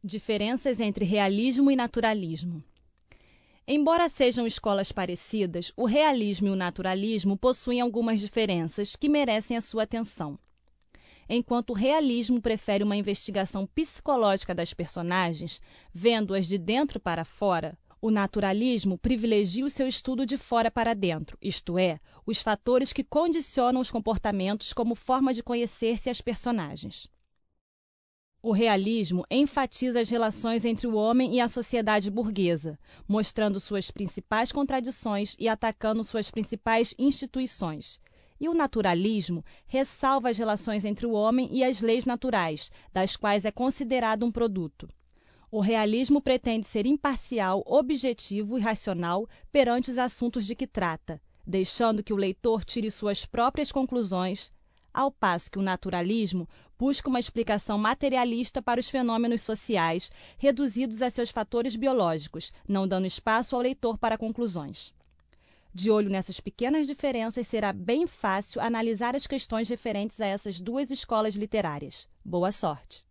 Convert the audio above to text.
Diferenças entre realismo e naturalismo. Embora sejam escolas parecidas, o realismo e o naturalismo possuem algumas diferenças que merecem a sua atenção. Enquanto o realismo prefere uma investigação psicológica das personagens, vendo-as de dentro para fora, o naturalismo privilegia o seu estudo de fora para dentro, isto é, os fatores que condicionam os comportamentos como forma de conhecer-se as personagens. O realismo enfatiza as relações entre o homem e a sociedade burguesa, mostrando suas principais contradições e atacando suas principais instituições. E o naturalismo ressalva as relações entre o homem e as leis naturais, das quais é considerado um produto. O realismo pretende ser imparcial, objetivo e racional perante os assuntos de que trata, deixando que o leitor tire suas próprias conclusões, ao passo que o naturalismo busca uma explicação materialista para os fenômenos sociais, reduzidos a seus fatores biológicos, não dando espaço ao leitor para conclusões. De olho nessas pequenas diferenças, será bem fácil analisar as questões referentes a essas duas escolas literárias. Boa sorte!